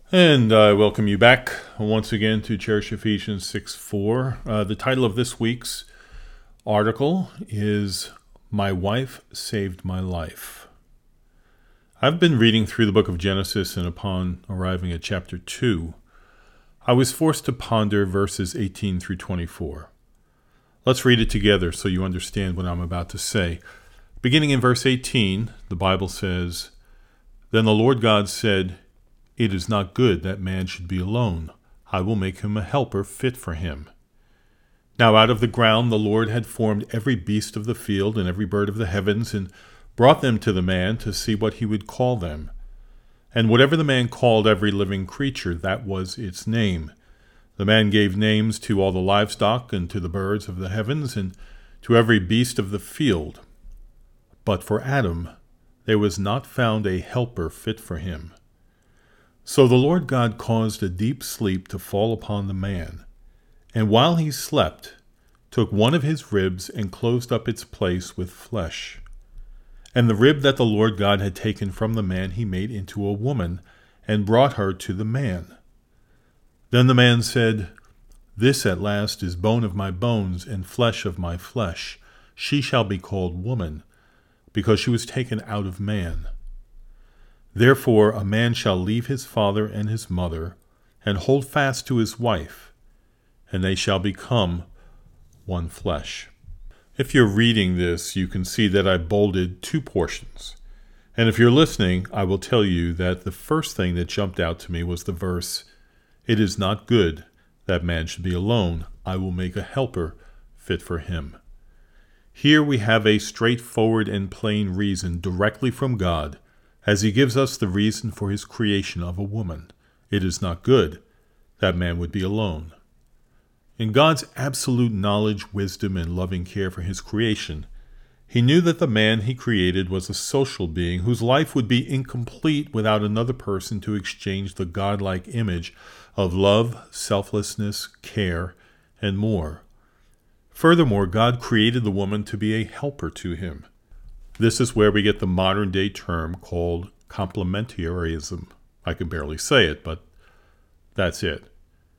And I welcome you back once again to Cherish Ephesians 6:4. The title of this week's article is My Wife Saved My Life. I've been reading through the book of Genesis, and upon arriving at chapter 2, I was forced to ponder verses 18 through 24. Let's read it together so you understand what I'm about to say. Beginning in verse 18, the Bible says, "Then the Lord God said, 'It is not good that man should be alone. I will make him a helper fit for him.' Now out of the ground the Lord had formed every beast of the field and every bird of the heavens, and brought them to the man to see what he would call them. And whatever the man called every living creature, that was its name. The man gave names to all the livestock, and to the birds of the heavens, and to every beast of the field. But for Adam there was not found a helper fit for him. So the Lord God caused a deep sleep to fall upon the man, and while he slept, took one of his ribs and closed up its place with flesh. And the rib that the Lord God had taken from the man he made into a woman, and brought her to the man. Then the man said, 'This at last is bone of my bones and flesh of my flesh. She shall be called woman, because she was taken out of man.' Therefore a man shall leave his father and his mother, and hold fast to his wife, and they shall become one flesh." If you're reading this, you can see that I bolded two portions. And if you're listening, I will tell you that the first thing that jumped out to me was the verse, "It is not good that man should be alone. I will make a helper fit for him." Here we have a straightforward and plain reason directly from God, as he gives us the reason for his creation of a woman. It is not good that man would be alone. In God's absolute knowledge, wisdom, and loving care for his creation, he knew that the man he created was a social being whose life would be incomplete without another person to exchange the godlike image of love, selflessness, care, and more. Furthermore, God created the woman to be a helper to him. This is where we get the modern-day term called complementarism. I can barely say it, but that's it.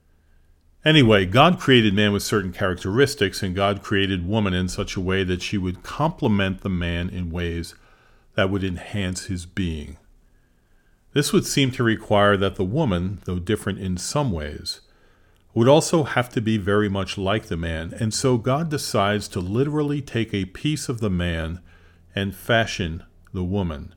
Anyway, God created man with certain characteristics, and God created woman in such a way that she would complement the man in ways that would enhance his being. This would seem to require that the woman, though different in some ways, would also have to be very much like the man, and so God decides to literally take a piece of the man and fashion the woman.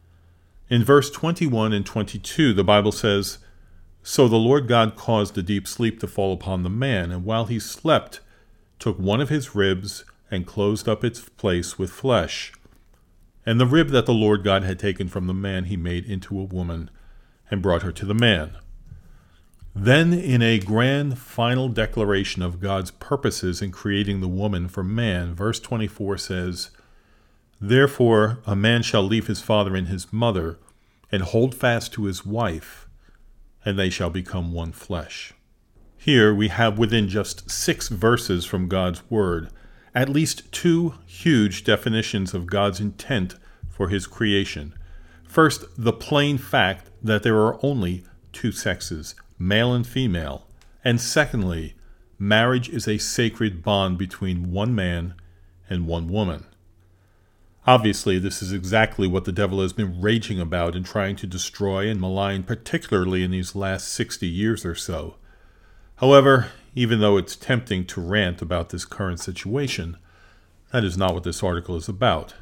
In verse 21 and 22, the Bible says, "So the Lord God caused a deep sleep to fall upon the man, and while he slept, took one of his ribs and closed up its place with flesh. And the rib that the Lord God had taken from the man he made into a woman, and brought her to the man." Then, in a grand final declaration of God's purposes in creating the woman for man, verse 24 says, "Therefore a man shall leave his father and his mother, and hold fast to his wife, and they shall become one flesh." Here we have, within just 6 verses from God's Word, at least 2 huge definitions of God's intent for his creation. First, the plain fact that there are only 2 sexes, male and female. And secondly, marriage is a sacred bond between one man and one woman. Obviously, this is exactly what the devil has been raging about and trying to destroy and malign, particularly in these last 60 years or so. However, even though it's tempting to rant about this current situation, that is not what this article is about.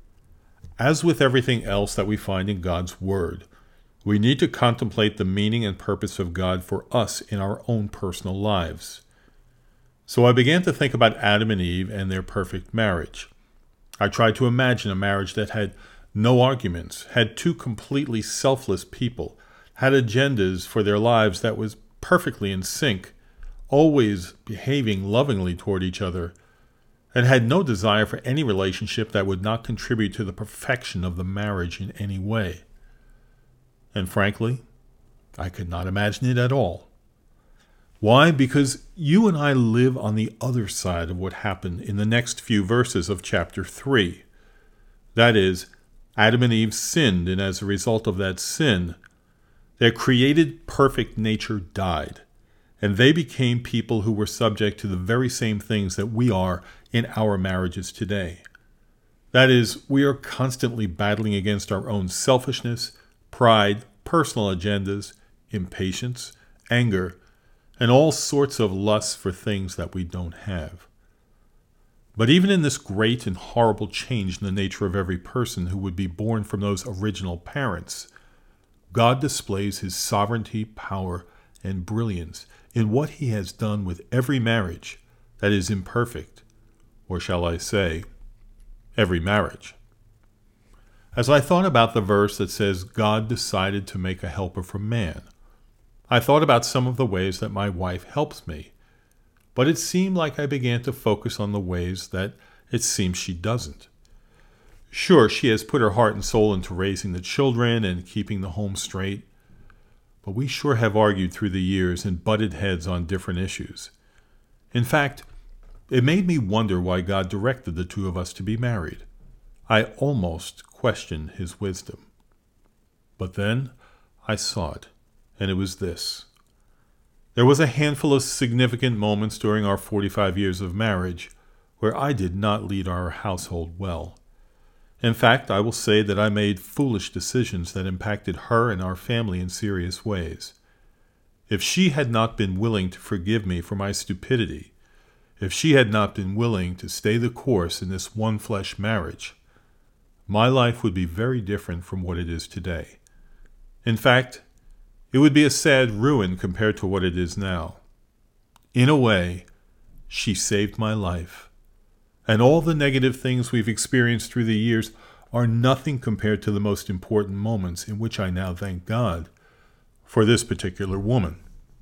As with everything else that we find in God's Word, we need to contemplate the meaning and purpose of God for us in our own personal lives. So I began to think about Adam and Eve and their perfect marriage. I tried to imagine a marriage that had no arguments, had 2 completely selfless people, had agendas for their lives that was perfectly in sync, always behaving lovingly toward each other, and had no desire for any relationship that would not contribute to the perfection of the marriage in any way. And frankly, I could not imagine it at all. Why? Because you and I live on the other side of what happened in the next few verses of chapter 3. That is, Adam and Eve sinned, and as a result of that sin, Their created perfect nature died, and they became people who were subject to the very same things that we are in our marriages today. That is, we are constantly battling against our own selfishness, pride, personal agendas, impatience, anger, and all sorts of lusts for things that we don't have. But even in this great and horrible change in the nature of every person who would be born from those original parents, God displays his sovereignty, power, and brilliance in what he has done with every marriage that is imperfect, or shall I say, every marriage. As I thought about the verse that says God decided to make a helper from man, I thought about some of the ways that my wife helps me, but it seemed like I began to focus on the ways that it seems she doesn't. Sure, she has put her heart and soul into raising the children and keeping the home straight, but we sure have argued through the years and butted heads on different issues. In fact, it made me wonder why God directed the two of us to be married. I almost questioned his wisdom. But then I saw it, and it was this. There was a handful of significant moments during our 45 years of marriage where I did not lead our household well. In fact, I will say that I made foolish decisions that impacted her and our family in serious ways. If she had not been willing to forgive me for my stupidity, if she had not been willing to stay the course in this one-flesh marriage, my life would be very different from what it is today. In fact, it would be a sad ruin compared to what it is now. In a way, she saved my life. And all the negative things we've experienced through the years are nothing compared to the most important moments in which I now thank God for this particular woman.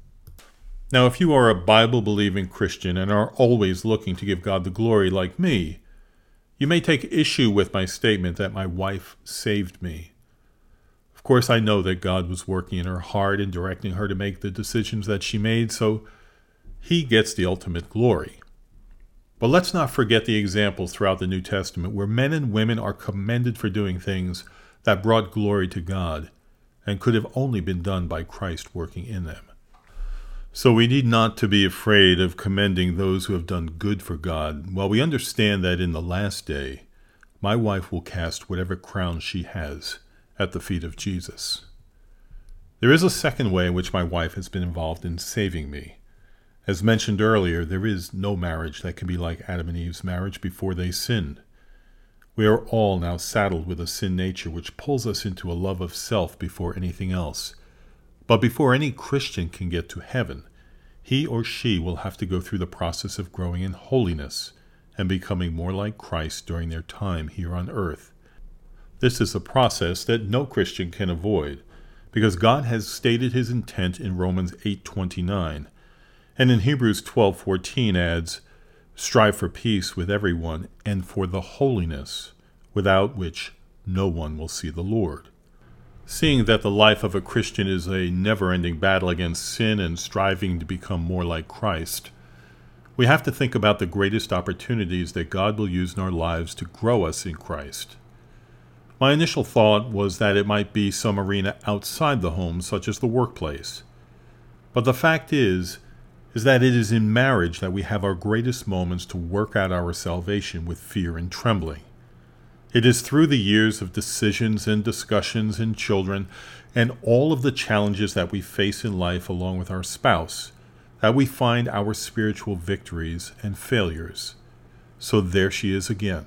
Now, if you are a Bible-believing Christian and are always looking to give God the glory like me, you may take issue with my statement that my wife saved me. Of course, I know that God was working in her heart and directing her to make the decisions that she made, so he gets the ultimate glory. But let's not forget the examples throughout the New Testament where men and women are commended for doing things that brought glory to God and could have only been done by Christ working in them. So we need not to be afraid of commending those who have done good for God, while we understand that in the last day, my wife will cast whatever crown she has at the feet of Jesus. There is a second way in which my wife has been involved in saving me. As mentioned earlier, there is no marriage that can be like Adam and Eve's marriage before they sinned. We are all now saddled with a sin nature which pulls us into a love of self before anything else. But before any Christian can get to heaven, he or she will have to go through the process of growing in holiness and becoming more like Christ during their time here on earth. This is a process that no Christian can avoid, because God has stated his intent in Romans 8:29, and in Hebrews 12:14 adds, "Strive for peace with everyone and for the holiness, without which no one will see the Lord." Seeing that the life of a Christian is a never-ending battle against sin and striving to become more like Christ, we have to think about the greatest opportunities that God will use in our lives to grow us in Christ. My initial thought was that it might be some arena outside the home, such as the workplace. But the fact is that it is in marriage that we have our greatest moments to work out our salvation with fear and trembling. It is through the years of decisions and discussions and children and all of the challenges that we face in life along with our spouse that we find our spiritual victories and failures. So there she is again.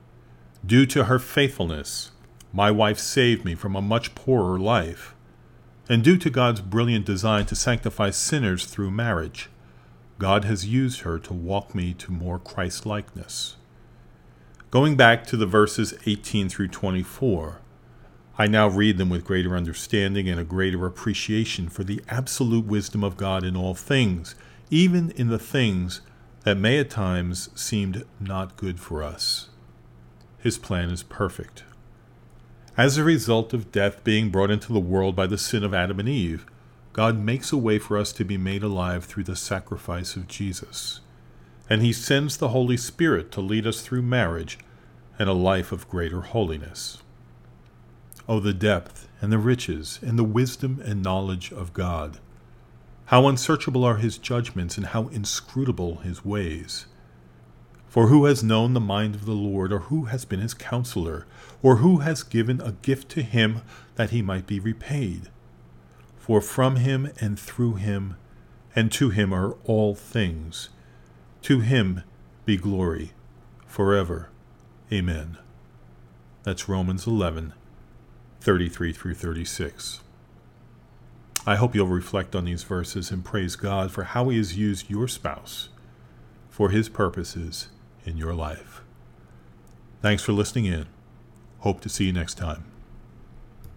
Due to her faithfulness, my wife saved me from a much poorer life. And due to God's brilliant design to sanctify sinners through marriage, God has used her to walk me to more Christ-likeness. Going back to the verses 18 through 24, I now read them with greater understanding and a greater appreciation for the absolute wisdom of God in all things, even in the things that may at times seem not good for us. His plan is perfect. As a result of death being brought into the world by the sin of Adam and Eve, God makes a way for us to be made alive through the sacrifice of Jesus. And he sends the Holy Spirit to lead us through marriage and a life of greater holiness. Oh, the depth and the riches, and the wisdom and knowledge of God. How unsearchable are his judgments, and how inscrutable his ways. For who has known the mind of the Lord, or who has been his counselor, or who has given a gift to him that he might be repaid? For from him and through him and to him are all things. To him be glory forever. Amen. That's Romans 11:33 through 36. I hope you'll reflect on these verses and praise God for how he has used your spouse for his purposes in your life. Thanks for listening in. Hope to see you next time.